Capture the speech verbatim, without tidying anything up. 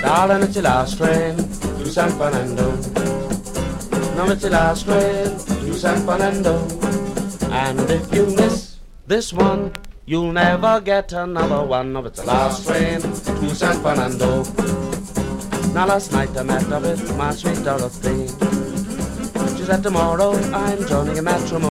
Darling, it's your last train to San Fernando. No, it's your last train to San Fernando. And if you miss this one, you'll never get another one. No, it's the last train to San Fernando. Now last night I met up with my sweet Dorothy. She said tomorrow I'm joining a matrimony.